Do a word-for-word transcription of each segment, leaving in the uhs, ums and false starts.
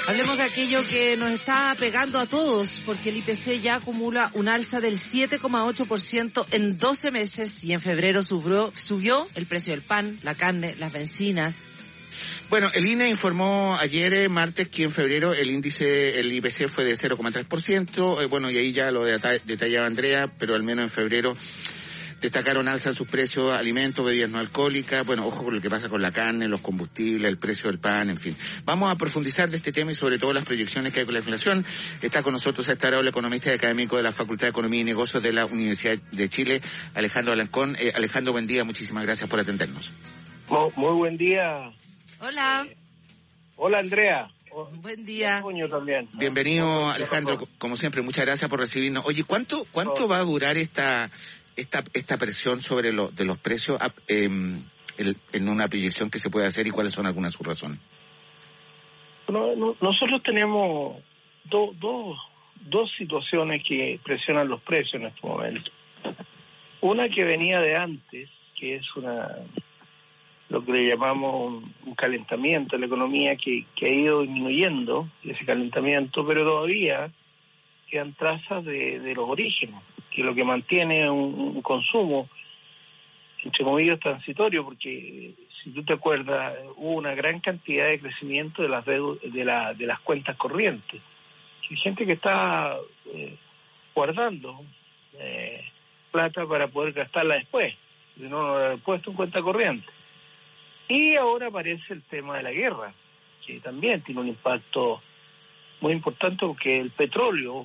Hablemos de aquello que nos está pegando a todos, porque el I P C ya acumula un alza del siete coma ocho por ciento en doce meses y en febrero subió, subió el precio del pan, la carne, las bencinas. Bueno, el I N E informó ayer, martes, que en febrero el índice, el I P C fue de cero coma tres por ciento. Eh, bueno, y ahí ya lo detallaba Andrea, pero al menos en febrero destacaron alza en sus precios, alimentos, bebidas no alcohólicas, bueno, ojo con lo que pasa con la carne, los combustibles, el precio del pan, en fin. Vamos a profundizar de este tema y sobre todo las proyecciones que hay con la inflación. Está con nosotros a esta hora el economista y académico de la Facultad de Economía y Negocios de la Universidad de Chile, Alejandro Alarcón. Eh, Alejandro, buen día, muchísimas gracias por atendernos. Muy, muy buen día. Hola. Eh, hola, Andrea. Buen día. También. Bienvenido, Alejandro, como siempre, muchas gracias por recibirnos. Oye, ¿cuánto cuánto va a durar esta esta esta presión sobre lo, de los precios eh, el, en una proyección que se puede hacer y cuáles son algunas de sus razones? No, no, nosotros tenemos do, do, dos situaciones que presionan los precios en este momento. Una que venía de antes, que es una lo que le llamamos un, un calentamiento de la economía que, que ha ido disminuyendo, ese calentamiento, pero todavía quedan trazas de, de los orígenes, que lo que mantiene un, un consumo, entre comillas, transitorio, porque si tú te acuerdas, hubo una gran cantidad de crecimiento de las deudas, de, la, de las cuentas corrientes. Hay gente que está eh, guardando eh, plata para poder gastarla después, si no lo ha puesto en cuenta corriente. Y ahora aparece el tema de la guerra, que también tiene un impacto muy importante porque el petróleo,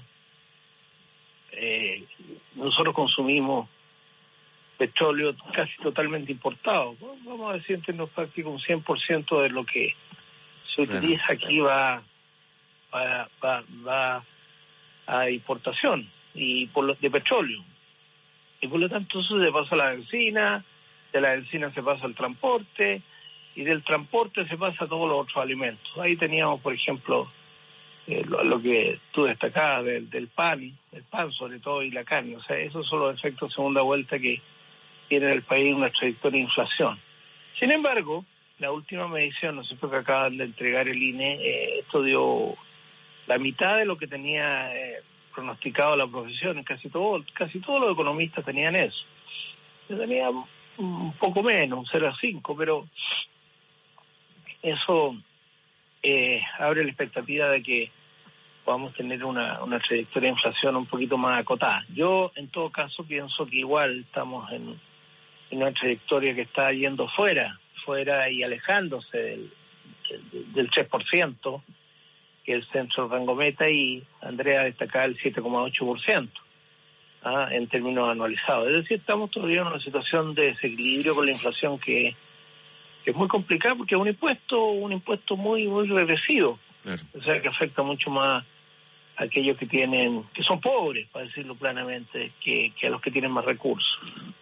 eh, nosotros consumimos petróleo casi totalmente importado. Vamos a decir en términos prácticos un cien por ciento de lo que se utiliza aquí va, va, va, va a importación y por lo, de petróleo. Y por lo tanto eso se pasa a la benzina, de la benzina se pasa al transporte, y del transporte se pasa a todos los otros alimentos. Ahí teníamos, por ejemplo, eh, lo, lo que tú destacabas del, del pan, el pan sobre todo y la carne. O sea, esos son los efectos de segunda vuelta que tiene en el país una trayectoria de inflación. Sin embargo, la última medición, no sé por qué acaban de entregar el I N E, eh, esto dio la mitad de lo que tenía eh, pronosticado la profesión. Casi todo, casi todos los economistas tenían eso. Yo tenía un poco menos, un cero coma cinco, pero eso eh, abre la expectativa de que podamos tener una, una trayectoria de inflación un poquito más acotada. Yo, en todo caso, pienso que igual estamos en, en una trayectoria que está yendo fuera, fuera y alejándose del, del, del tres por ciento, que es el centro rango meta, y Andrea destacaba el siete coma ocho por ciento. ¿ah? En términos anualizados. Es decir, estamos todavía en una situación de desequilibrio con la inflación que, que es muy complicada porque es un impuesto, un impuesto muy, muy regresivo. Claro. O sea, que afecta mucho más a aquellos que tienen, que son pobres, para decirlo planamente, que, que a los que tienen más recursos.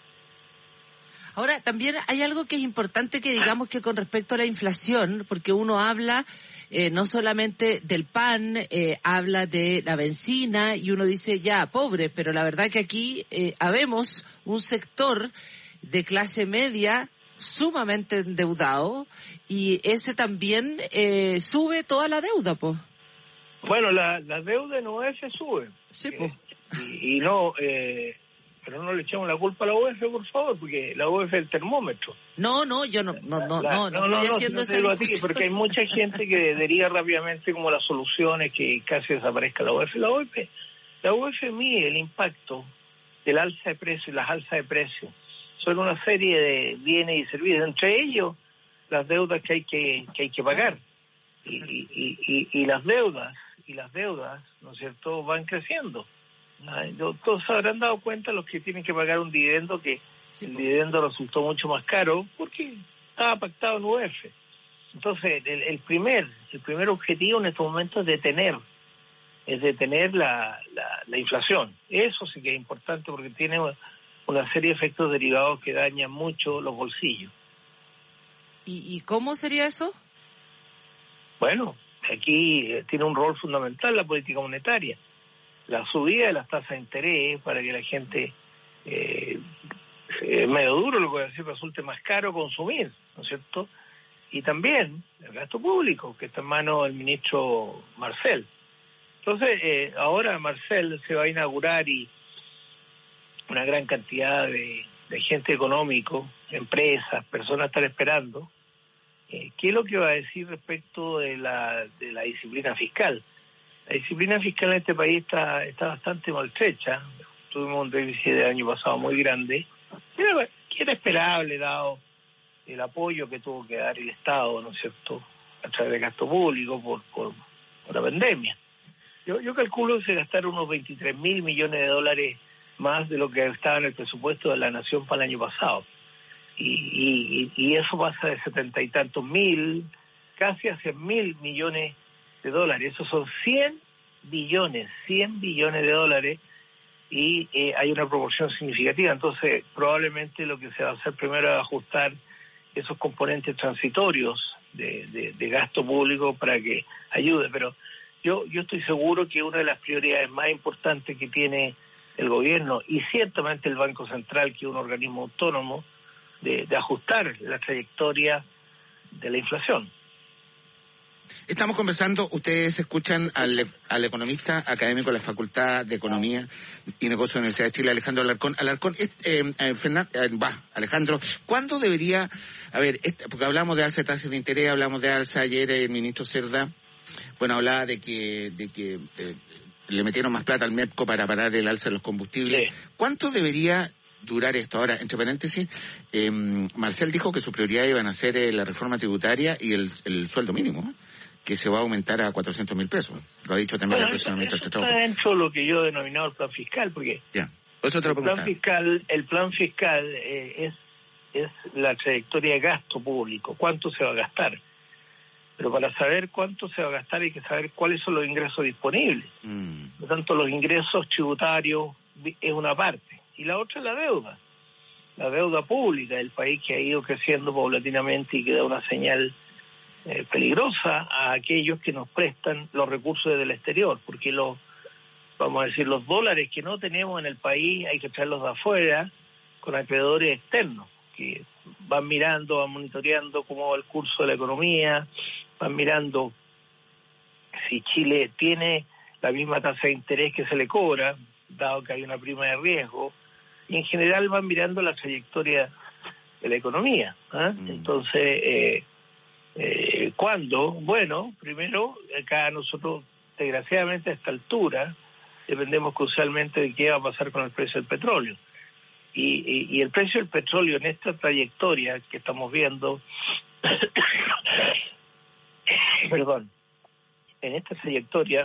Ahora, también hay algo que es importante que digamos que con respecto a la inflación, porque uno habla eh, no solamente del pan, eh, habla de la benzina y uno dice ya, pobre, pero la verdad que aquí eh, habemos un sector de clase media sumamente endeudado y ese también eh, sube toda la deuda, pues. Bueno, la, la deuda en U E F sube. Sí, pues. Eh, y, y no... Eh, pero no le echamos la culpa a la U E F, por favor, porque la U E F es el termómetro. No, no, yo no no no la, no, no, no estoy no, haciendo no esa digo discusión. a ti, porque hay mucha gente que deriva rápidamente como las soluciones que casi desaparezca la U E F. La U E F, la U E F mide el impacto del alza de precios y las alzas de precios sobre una serie de bienes y servicios, entre ellos las deudas que hay que que hay que pagar. Y, y, y, y las deudas, y las deudas, ¿no es cierto?, van creciendo. Ay, todos se habrán dado cuenta los que tienen que pagar un dividendo que sí, el dividendo resultó mucho más caro porque estaba pactado en U E F. Entonces el, el primer el primer objetivo en estos momentos es detener es detener la, la, la inflación. Eso sí que es importante porque tiene una serie de efectos derivados que dañan mucho los bolsillos. ¿Y, y cómo sería eso? Bueno, aquí tiene un rol fundamental la política monetaria. La subida de las tasas de interés para que la gente, eh, es medio duro lo que voy a decir, resulte más caro consumir, ¿no es cierto? y también el gasto público, que está en manos del ministro Marcel. Entonces, eh, ahora Marcel se va a inaugurar y una gran cantidad de, de agentes económicos, empresas, personas están esperando. Eh, ¿Qué es lo que va a decir respecto de la, de la disciplina fiscal? La disciplina fiscal en este país está, está bastante maltrecha. Tuvimos un déficit del año pasado muy grande, pero que era esperable dado el apoyo que tuvo que dar el Estado, ¿no es cierto?, a través del gasto público por, por, por la pandemia. Yo, yo calculo que se gastaron unos veintitrés mil millones de dólares más de lo que estaba en el presupuesto de la Nación para el año pasado. Y, y, y eso pasa de setenta y tantos mil, casi a cien mil millones de dólares. Esos son cien billones, cien billones de dólares, y eh, hay una proporción significativa. Entonces, probablemente lo que se va a hacer primero es ajustar esos componentes transitorios de, de, de gasto público para que ayude. Pero yo, yo estoy seguro que una de las prioridades más importantes que tiene el gobierno y ciertamente el Banco Central, que es un organismo autónomo, de, de ajustar la trayectoria de la inflación. Estamos conversando, ustedes escuchan al, al economista académico de la Facultad de Economía y Negocios de la Universidad de Chile, Alejandro Alarcón. Alarcón, eh, eh, Fernan, eh, va, Alejandro, ¿cuándo debería, a ver, este, porque hablamos de alza de tasas de interés, hablamos de alza, ayer el ministro Cerda, bueno, hablaba de que, de que eh, le metieron más plata al MEPCO para parar el alza de los combustibles. Sí. ¿Cuánto debería durar esto? Ahora, entre paréntesis, eh, Marcel dijo que su prioridad iban a ser eh, la reforma tributaria y el, el sueldo mínimo, ¿eh? Que se va a aumentar a cuatrocientos mil pesos. Lo ha dicho también bueno, la persona ministra. Eso está dentro de lo que yo he denominado el plan fiscal, porque ya. Eso te lo el plan fiscal, el plan fiscal eh, es, es la trayectoria de gasto público, cuánto se va a gastar. Pero para saber cuánto se va a gastar hay que saber cuáles son los ingresos disponibles. Mm. Por lo tanto, los ingresos tributarios es una parte. Y la otra es la deuda. La deuda pública del país, que ha ido creciendo paulatinamente y que da una señal eh, peligrosa a aquellos que nos prestan los recursos del exterior. Porque los, vamos a decir, los dólares que no tenemos en el país hay que traerlos de afuera con acreedores externos, que van mirando, van monitoreando cómo va el curso de la economía, van mirando si Chile tiene la misma tasa de interés que se le cobra, dado que hay una prima de riesgo, y en general van mirando la trayectoria de la economía. ¿eh? Mm. Entonces, eh, eh, ¿cuándo? Bueno, primero, acá nosotros, desgraciadamente a esta altura, dependemos crucialmente de qué va a pasar con el precio del petróleo. Y, y, y el precio del petróleo en esta trayectoria que estamos viendo, perdón, en esta trayectoria,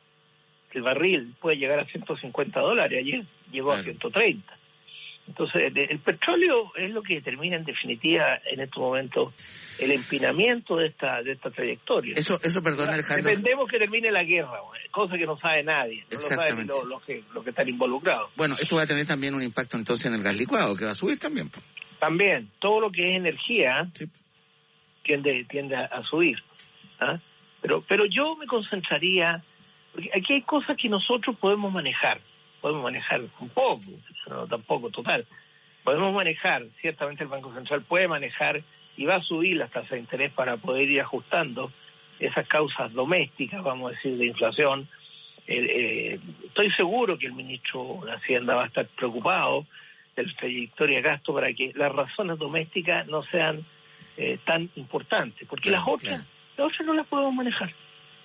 el barril puede llegar a ciento cincuenta dólares, ayer llegó claro. a ciento treinta. Entonces, el petróleo es lo que determina en definitiva en estos momentos el empinamiento de esta de esta trayectoria. Eso, eso perdón, Alejandro. Dependemos que termine la guerra, cosa que no sabe nadie, no lo saben los lo que, lo que están involucrados. Bueno, esto va a tener también un impacto entonces en el gas licuado, que va a subir también. También, todo lo que es energía sí. tiende, tiende a subir. ¿ah? Pero, pero yo me concentraría, porque aquí hay cosas que nosotros podemos manejar. Podemos manejar un poco, no tampoco total. Podemos manejar, ciertamente el Banco Central puede manejar y va a subir las tasas de interés para poder ir ajustando esas causas domésticas, vamos a decir, de inflación. Eh, eh, estoy seguro que el ministro de Hacienda va a estar preocupado de la trayectoria de gasto para que las razones domésticas no sean eh, tan importantes, porque claro, las otras, claro. las otras no las podemos manejar.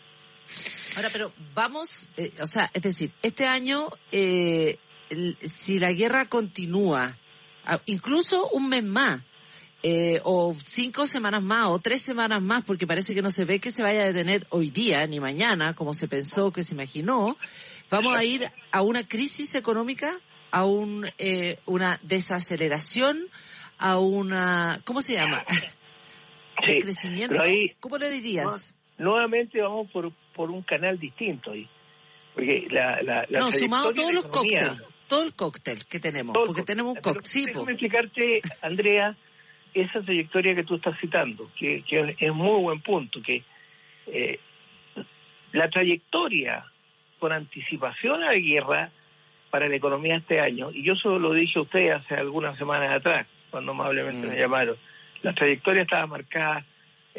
Ahora, pero vamos, eh, o sea, es decir, este año, eh, el, si la guerra continúa, incluso un mes más, eh, o cinco semanas más, o tres semanas más, porque parece que no se ve que se vaya a detener hoy día, ni mañana, como se pensó, que se imaginó, vamos a ir a una crisis económica, a un eh, una desaceleración, a una, ¿cómo se llama? Sí, de crecimiento, ahí, ¿cómo le dirías? Nuevamente vamos por por un canal distinto ahí, porque la, la, la no, sumado todos los economía, cócteles, todo el cóctel que tenemos, porque tenemos un cóctel. Sí, déjame explicarte, Andrea, esa trayectoria que tú estás citando, que, que es muy buen punto, que eh, la trayectoria con anticipación a la guerra para la economía este año, y yo solo lo dije a usted hace algunas semanas atrás, cuando amablemente mm. me llamaron, la trayectoria estaba marcada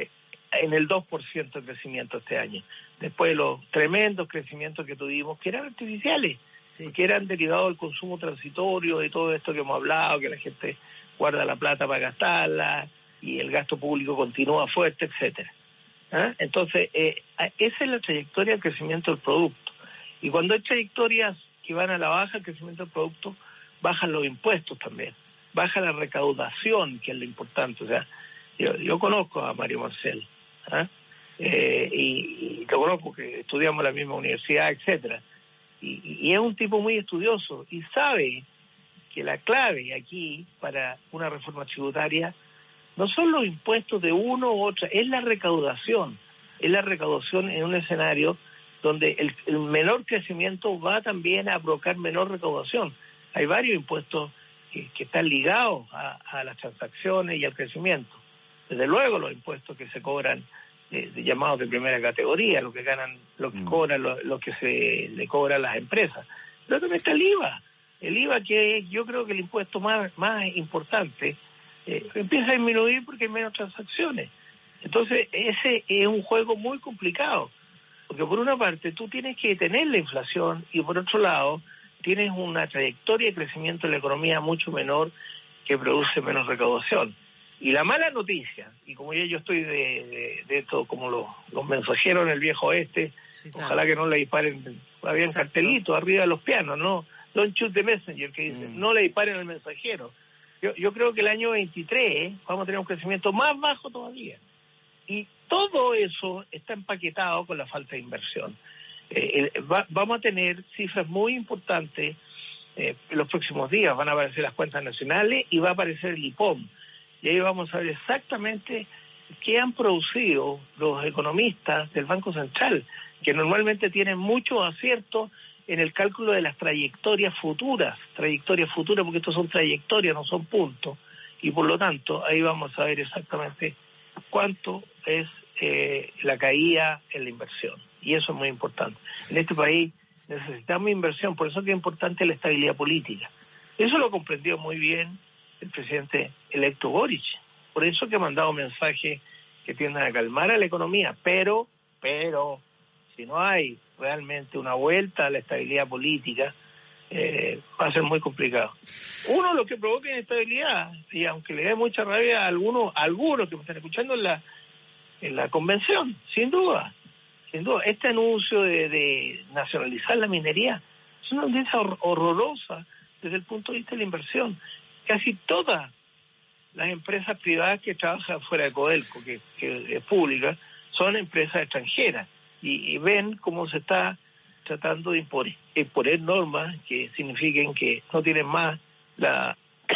en el dos por ciento de crecimiento este año, después de los tremendos crecimientos que tuvimos, que eran artificiales, sí. que eran derivados del consumo transitorio, de todo esto que hemos hablado, que la gente guarda la plata para gastarla, y el gasto público continúa fuerte, etcétera. ¿Ah? Entonces, eh, esa es la trayectoria del crecimiento del producto. Y cuando hay trayectorias que van a la baja, el crecimiento del producto, bajan los impuestos también, baja la recaudación, que es lo importante. O sea, yo, yo conozco a Mario Marcel, ¿ah? eh, y, y lo conozco, que estudiamos en la misma universidad, etcétera. Y, y es un tipo muy estudioso y sabe que la clave aquí para una reforma tributaria no son los impuestos de uno u otro, es la recaudación, es la recaudación en un escenario donde el, el menor crecimiento va también a provocar menor recaudación. Hay varios impuestos que, que están ligados a, a las transacciones y al crecimiento. Desde luego los impuestos que se cobran, eh, llamados de primera categoría, lo que ganan, lo que mm. cobran, lo, lo que se le cobra a las empresas. Pero también está el I V A. El I V A, que yo creo que el impuesto más, más importante, eh, empieza a disminuir porque hay menos transacciones. Entonces, ese es un juego muy complicado. Porque por una parte tú tienes que detener la inflación y por otro lado tienes una trayectoria de crecimiento de la economía mucho menor que produce menos recaudación. Y la mala noticia, y como ya yo estoy de, de, de esto, como los, los mensajeros en el viejo oeste, sí, claro. Ojalá que no le disparen, había un cartelito arriba de los pianos, ¿no? Don't shoot the messenger, que dice, mm. no le disparen al mensajero. Yo, yo creo que el año veintitrés vamos a tener un crecimiento más bajo todavía. Y todo eso está empaquetado con la falta de inversión. Eh, eh, va, vamos a tener cifras muy importantes eh, en los próximos días. Van a aparecer las cuentas nacionales y va a aparecer el I P O M. Y ahí vamos a ver exactamente qué han producido los economistas del Banco Central, que normalmente tienen muchos aciertos en el cálculo de las trayectorias futuras, trayectorias futuras, porque estos son trayectorias, no son puntos. Y por lo tanto, ahí vamos a ver exactamente cuánto es eh, la caída en la inversión. Y eso es muy importante. En este país necesitamos inversión, por eso que es importante la estabilidad política. Eso lo comprendió muy bien el presidente electo Boric. Por eso que ha mandado mensajes que tienden a calmar a la economía. Pero, pero, si no hay realmente una vuelta a la estabilidad política, eh, va a ser muy complicado. Uno, lo que provoca inestabilidad, y aunque le dé mucha rabia a algunos, a algunos que me están escuchando en la en la convención, sin duda, sin duda, este anuncio de, de nacionalizar la minería es una noticia hor- horrorosa desde el punto de vista de la inversión. Casi todas las empresas privadas que trabajan fuera de Codelco, que, que es pública, son empresas extranjeras y, y ven cómo se está tratando de imponer, imponer normas que signifiquen que no tienen más la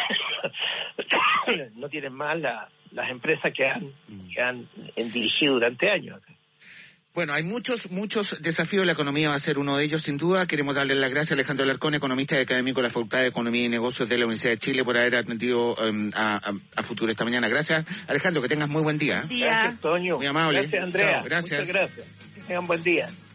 no tienen más la, las empresas que han que han dirigido durante años. Bueno, hay muchos, muchos desafíos. La economía va a ser uno de ellos, sin duda. Queremos darle las gracias a Alejandro Alarcón, economista y académico de la Facultad de Economía y Negocios de la Universidad de Chile, por haber atendido um, a, a, a Futuro esta mañana. Gracias, Alejandro, que tengas muy buen día. día. Gracias, Toño. Muy amable. Gracias, Andrea. Chao, gracias. Muchas gracias. Que tengan buen día.